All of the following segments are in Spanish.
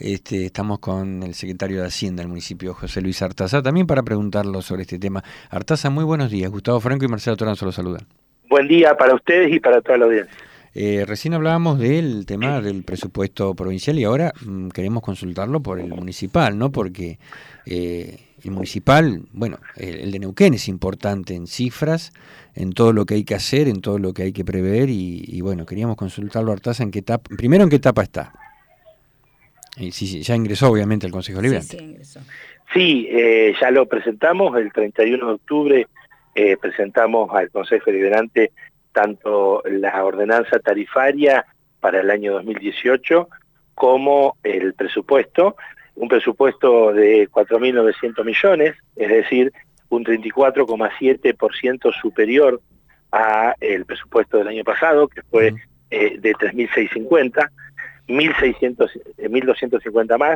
Estamos con el secretario de Hacienda del municipio, José Luis Artaza, también para preguntarlo sobre este tema. Artaza, muy buenos días. Gustavo Franco y Marcelo Toranzo lo saludan. Buen día para ustedes y para toda la audiencia. Recién hablábamos del tema del presupuesto provincial y ahora queremos consultarlo por el municipal, ¿no? Porque el municipal, bueno, el de Neuquén es importante en cifras, en todo lo que hay que hacer, en todo lo que hay que prever y bueno, queríamos consultarlo, Artaza, en qué etapa, primero en qué etapa está. Sí, ya ingresó obviamente al Consejo Deliberante. Sí, ingresó. Sí, ya lo presentamos, el 31 de octubre presentamos al Consejo Deliberante tanto la ordenanza tarifaria para el año 2018 como el presupuesto, un presupuesto de 4.900 millones, es decir, un 34,7% superior a el presupuesto del año pasado, que fue de 3.650. 1.250 más.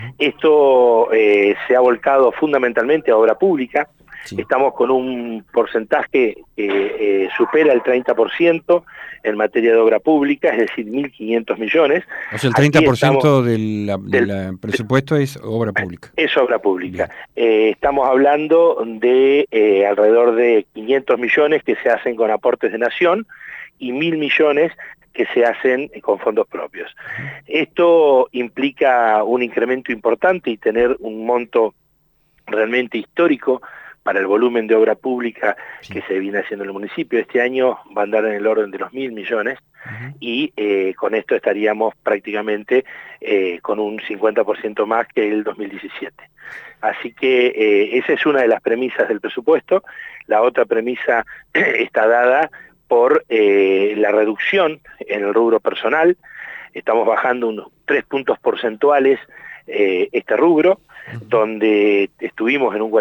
Esto se ha volcado fundamentalmente a obra pública. Sí. Estamos con un porcentaje que supera el 30% en materia de obra pública, es decir, 1.500 millones. O sea, el 30% del presupuesto es obra pública. Es obra pública. Estamos hablando de alrededor de 500 millones que se hacen con aportes de nación y 1.000 millones que se hacen con fondos propios. Esto implica un incremento importante y tener un monto realmente histórico para el volumen de obra pública que se viene haciendo en el municipio. Este año va a andar en el orden de los 1.000 millones y con esto estaríamos prácticamente con un 50% más que el 2017. Así que esa es una de las premisas del presupuesto. La otra premisa está dada por la reducción en el rubro personal. Estamos bajando unos 3 puntos porcentuales este rubro, donde estuvimos en un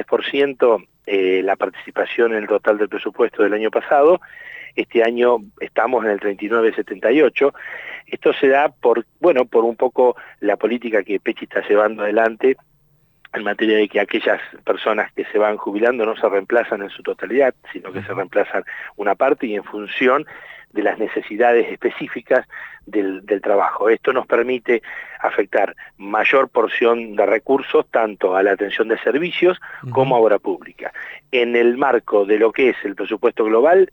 43% la participación en el total del presupuesto del año pasado. Este año estamos en el 39,78. Esto se da por un poco la política que Pechi está llevando adelante en materia de que aquellas personas que se van jubilando no se reemplazan en su totalidad, sino que se reemplazan una parte y en función de las necesidades específicas del trabajo. Esto nos permite afectar mayor porción de recursos tanto a la atención de servicios como a obra pública. En el marco de lo que es el presupuesto global,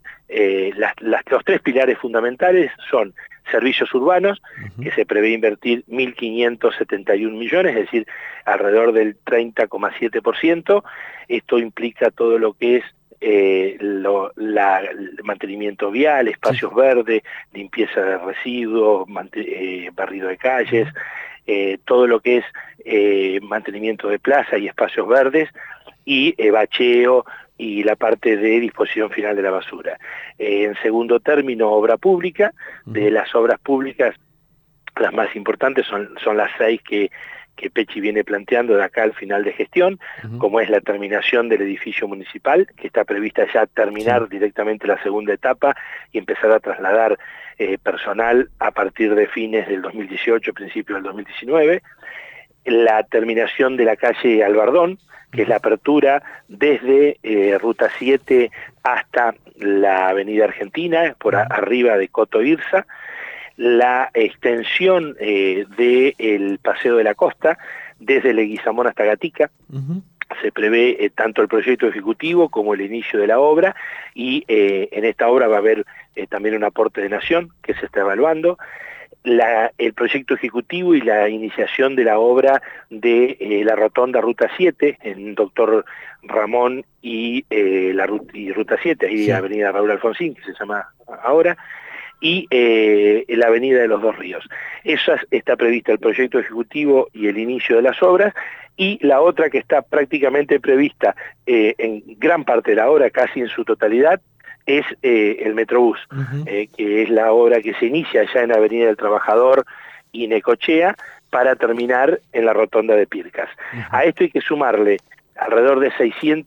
los 3 pilares fundamentales son servicios urbanos, que se prevé invertir 1.571 millones, es decir, alrededor del 30,7%. Esto implica todo lo que es el mantenimiento vial, espacios verdes, limpieza de residuos, barrido de calles, todo lo que es mantenimiento de plaza y espacios verdes, y bacheo y la parte de disposición final de la basura. En segundo término, obra pública. De las obras públicas, las más importantes son las 6 que Pechi viene planteando de acá al final de gestión, como es la terminación del edificio municipal, que está prevista ya terminar directamente la segunda etapa y empezar a trasladar personal a partir de fines del 2018, principios del 2019. La terminación de la calle Albardón, que es la apertura desde Ruta 7 hasta la Avenida Argentina, por arriba de Coto Irsa. La extensión del Paseo de la Costa, desde Leguizamón hasta Gatica. Se prevé tanto el proyecto ejecutivo como el inicio de la obra, y en esta obra va a haber también un aporte de nación que se está evaluando. El proyecto ejecutivo y la iniciación de la obra de la rotonda Ruta 7 en Doctor Ramón y Ruta 7, ahí Avenida Raúl Alfonsín, que se llama ahora, y la Avenida de los Dos Ríos. Eso está previsto el proyecto ejecutivo y el inicio de las obras, y la otra que está prácticamente prevista en gran parte de la obra, casi en su totalidad, es el Metrobús, que es la obra que se inicia ya en Avenida del Trabajador y Necochea para terminar en la rotonda de Pircas. A esto hay que sumarle alrededor de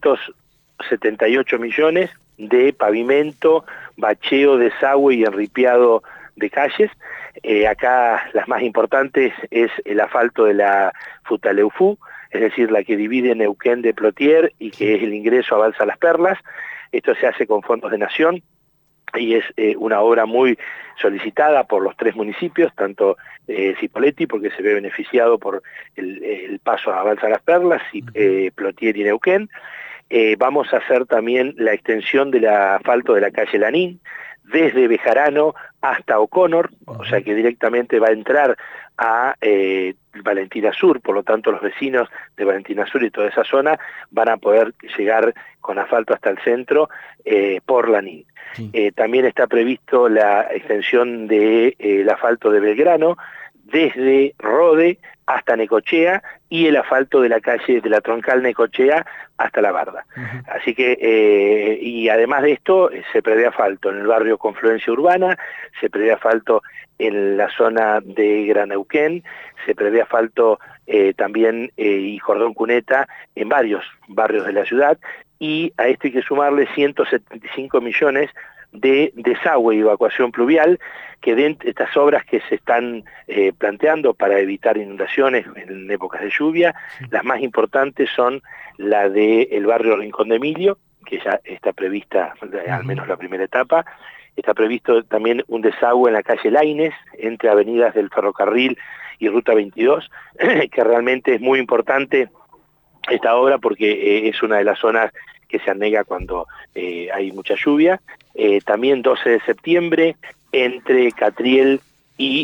678 millones de pavimento, bacheo, desagüe y enripiado de calles. Acá las más importantes es el asfalto de la Futaleufú, es decir, la que divide Neuquén de Plotier y que es el ingreso a Balsa Las Perlas. Esto se hace con fondos de nación. y es una obra muy solicitada por los 3 municipios, tanto Cipolletti, porque se ve beneficiado por el paso a Balsa Las Perlas, y Plotier y Neuquén. Vamos a hacer también la extensión del asfalto de la calle Lanín, desde Bejarano hasta O'Connor, o sea que directamente va a entrar a Valentina Sur, por lo tanto los vecinos de Valentina Sur y toda esa zona van a poder llegar con asfalto hasta el centro por Lanín. Sí. También está previsto la extensión del asfalto de Belgrano, desde Rode hasta Necochea, y el asfalto de la calle de la troncal Necochea hasta La Barda. Así que, y además de esto, se prevé asfalto en el barrio Confluencia Urbana, se prevé asfalto en la zona de Gran Neuquén, se prevé asfalto también y cordón cuneta en varios barrios de la ciudad, y a esto hay que sumarle 175 millones de desagüe y evacuación pluvial, que de estas obras que se están planteando para evitar inundaciones en épocas de lluvia, las más importantes son la del barrio Rincón de Emilio, que ya está prevista, al menos la primera etapa. Está previsto también un desagüe en la calle Laínez, entre avenidas del ferrocarril y Ruta 22, que realmente es muy importante esta obra porque es una de las zonas que se anega cuando hay mucha lluvia. También 12 de septiembre, entre Catriel y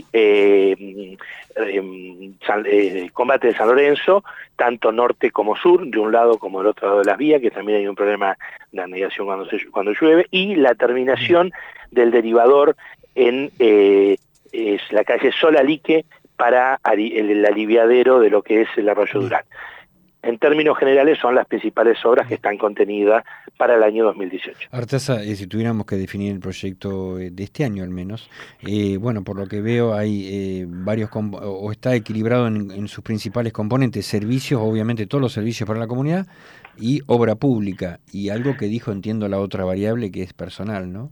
Combate de San Lorenzo, tanto norte como sur, de un lado como del otro lado de las vías, que también hay un problema de anegación cuando llueve, y la terminación del derivador en la calle Solalique para el aliviadero de lo que es el arroyo Durán. En términos generales son las principales obras que están contenidas para el año 2018. Artaza, si tuviéramos que definir el proyecto de este año al menos, bueno, por lo que veo hay varios, o está equilibrado en sus principales componentes, servicios, obviamente todos los servicios para la comunidad, y obra pública, y algo que dijo, entiendo, la otra variable que es personal, ¿no?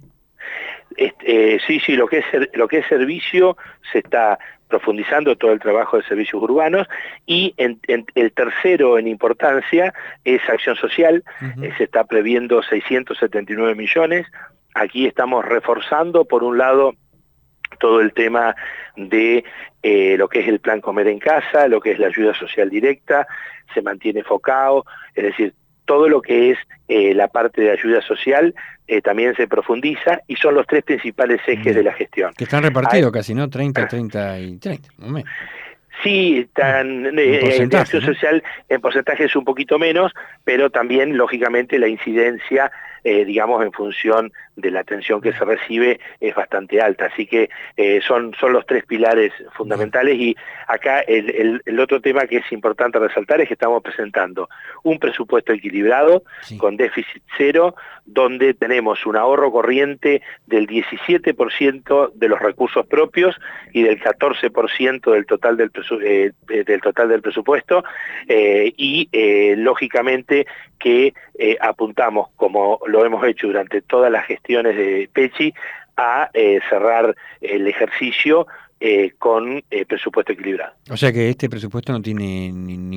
Sí, lo que es servicio se está profundizando todo el trabajo de servicios urbanos, y el tercero en importancia es acción social. Se está previendo 679 millones. Aquí estamos reforzando, por un lado, todo el tema de lo que es el plan Comer en Casa, lo que es la ayuda social directa, se mantiene enfocado, es decir, todo lo que es la parte de ayuda social también se profundiza, y son los 3 principales ejes de la gestión. Que están repartidos casi, ¿no? 30, 30 y 30. Sí, están de acción social en porcentaje es un poquito menos, pero también, lógicamente, la incidencia, digamos, en función de la atención que se recibe es bastante alta. Así que son los 3 pilares fundamentales. Y acá el otro tema que es importante resaltar es que estamos presentando un presupuesto equilibrado, con déficit cero, donde tenemos un ahorro corriente del 17% de los recursos propios y del 14% del total del presupuesto, y lógicamente que apuntamos, como lo hemos hecho durante todas las gestiones de Pecci, a cerrar el ejercicio con presupuesto equilibrado. O sea que este presupuesto no tiene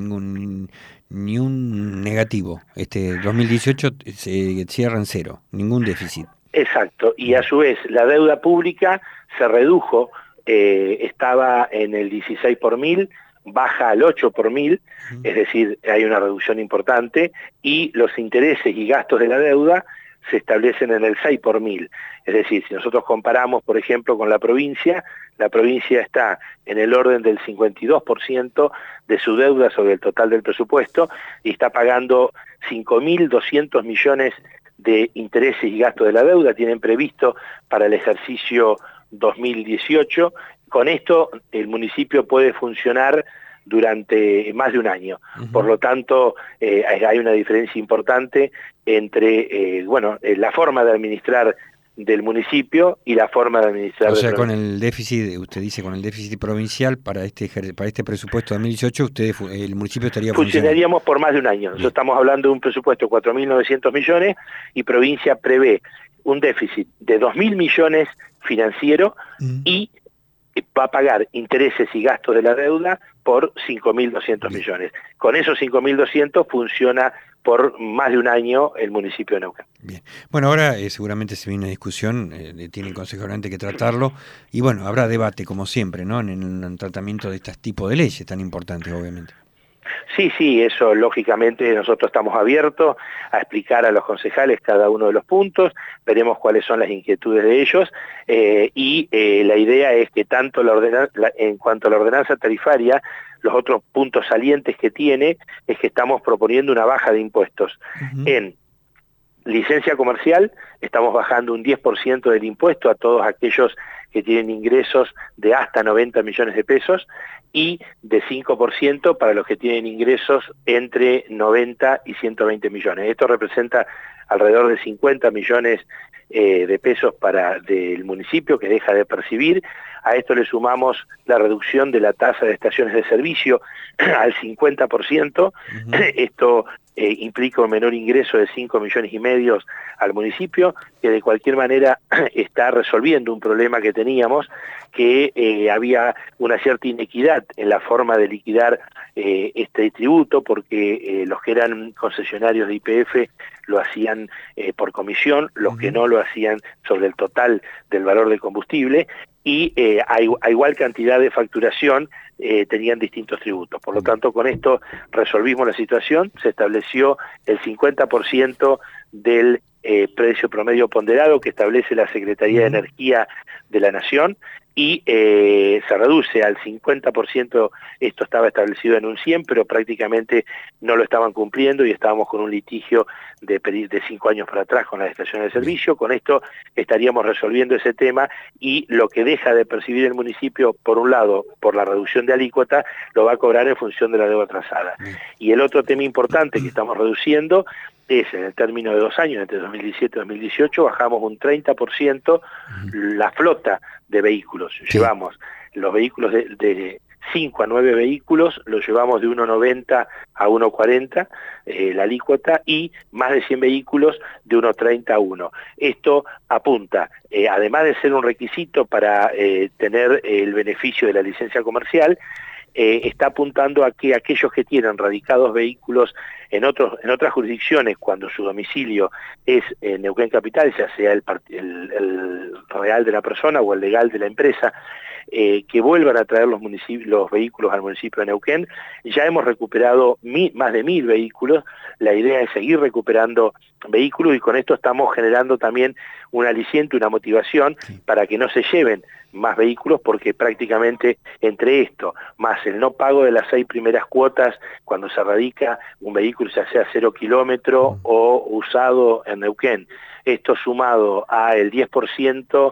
ni un negativo. Este 2018 se cierra en cero, ningún déficit. Exacto, y a su vez la deuda pública se redujo, estaba en el 16 por mil, baja al 8 por mil, es decir, hay una reducción importante, y los intereses y gastos de la deuda se establecen en el 6 por mil. Es decir, si nosotros comparamos, por ejemplo, con la provincia está en el orden del 52% de su deuda sobre el total del presupuesto, y está pagando 5.200 millones de intereses y gastos de la deuda, tienen previsto para el ejercicio 2018. Con esto el municipio puede funcionar durante más de un año. Por lo tanto, hay una diferencia importante entre la forma de administrar del municipio y la forma de administrar. O sea, con el déficit, usted dice, con el déficit provincial para este presupuesto de 2018, el municipio estaría funcionaríamos por más de un año. Nosotros estamos hablando de un presupuesto de 4.900 millones, y provincia prevé un déficit de 2.000 millones financiero, y va a pagar intereses y gastos de la deuda por 5.200 millones. Con esos 5.200 funciona por más de un año el municipio de Neuquén. Bien. Bueno, ahora seguramente se viene una discusión, tiene el Consejo Deliberante que tratarlo, y bueno, habrá debate como siempre, ¿no? En el tratamiento de estos tipos de leyes tan importantes, obviamente. Sí, eso lógicamente nosotros estamos abiertos a explicar a los concejales cada uno de los puntos, veremos cuáles son las inquietudes de ellos y la idea es que tanto en cuanto a la ordenanza tarifaria, los otros puntos salientes que tiene es que estamos proponiendo una baja de impuestos. En licencia comercial estamos bajando un 10% del impuesto a todos aquellos que tienen ingresos de hasta 90 millones de pesos y de 5% para los que tienen ingresos entre 90 y 120 millones. Esto representa alrededor de 50 millones de pesos del municipio que deja de percibir. A esto le sumamos la reducción de la tasa de estaciones de servicio al 50%. Esto implica un menor ingreso de 5 millones y medio al municipio, que de cualquier manera está resolviendo un problema que teníamos, que había una cierta inequidad en la forma de liquidar este tributo, porque los que eran concesionarios de YPF lo hacían por comisión, los que no lo hacían sobre el total del valor del combustible, y a igual cantidad de facturación tenían distintos tributos. Por lo tanto, con esto resolvimos la situación, se estableció el 50% del precio promedio ponderado que establece la Secretaría de Energía de la Nación, y se reduce al 50%, esto estaba establecido en un 100, pero prácticamente no lo estaban cumpliendo y estábamos con un litigio de 5 años para atrás con las estaciones de servicio. Con esto estaríamos resolviendo ese tema y lo que deja de percibir el municipio, por un lado, por la reducción de alícuota, lo va a cobrar en función de la deuda atrasada. Y el otro tema importante que estamos reduciendo es, en el término de 2 años, entre 2017 y 2018, bajamos un 30% la flota de vehículos. Llevamos los vehículos de 5 a 9 vehículos, los llevamos de 1,90 a 1,40 la alícuota, y más de 100 vehículos de 1,30 a 1. Esto apunta, además de ser un requisito para tener el beneficio de la licencia comercial, está apuntando a que aquellos que tienen radicados vehículos en otras jurisdicciones, cuando su domicilio es en Neuquén Capital, ya sea el real de la persona o el legal de la empresa, que vuelvan a traer los vehículos al municipio de Neuquén. Ya hemos recuperado más de 1000 vehículos, la idea es seguir recuperando vehículos, y con esto estamos generando también un aliciente, una motivación para que no se lleven más vehículos, porque prácticamente entre esto, más el no pago de las 6 primeras cuotas cuando se radica un vehículo, ya sea 0 kilómetro o usado en Neuquén, esto sumado a el 10%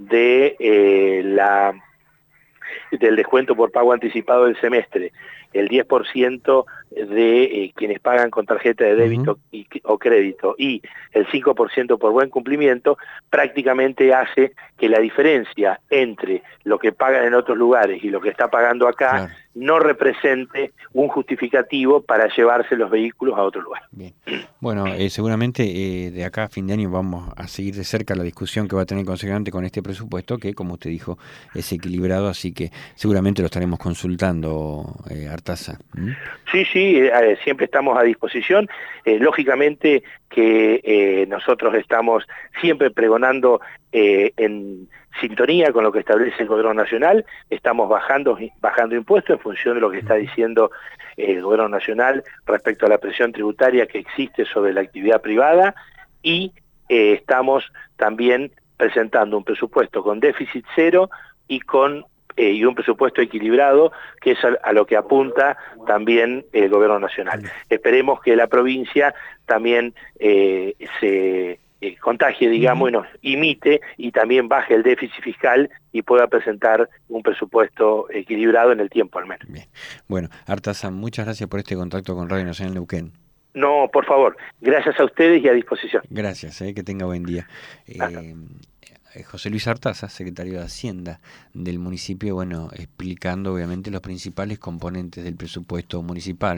del descuento por pago anticipado del semestre, el 10% de quienes pagan con tarjeta de débito o crédito, y el 5% por buen cumplimiento, prácticamente hace que la diferencia entre lo que pagan en otros lugares y lo que está pagando acá no represente un justificativo para llevarse los vehículos a otro lugar. Bien. Bueno, seguramente de acá a fin de año vamos a seguir de cerca la discusión que va a tener el Consejo Deliberante con este presupuesto, que, como usted dijo, es equilibrado, así que seguramente lo estaremos consultando, Artaza. Sí, siempre estamos a disposición. Lógicamente que nosotros estamos siempre pregonando en sintonía con lo que establece el Gobierno Nacional, estamos bajando impuestos en función de lo que está diciendo el Gobierno Nacional respecto a la presión tributaria que existe sobre la actividad privada, y estamos también presentando un presupuesto con déficit cero y un presupuesto equilibrado, que es a lo que apunta también el Gobierno Nacional. Esperemos que la provincia también se contagie, digamos, y nos imite, y también baje el déficit fiscal y pueda presentar un presupuesto equilibrado en el tiempo al menos. Bien. Bueno, Artaza, muchas gracias por este contacto con Radio Nacional Neuquén. No, por favor, gracias a ustedes y a disposición. Gracias, que tenga buen día. José Luis Artaza, secretario de Hacienda del municipio, bueno, explicando obviamente los principales componentes del presupuesto municipal.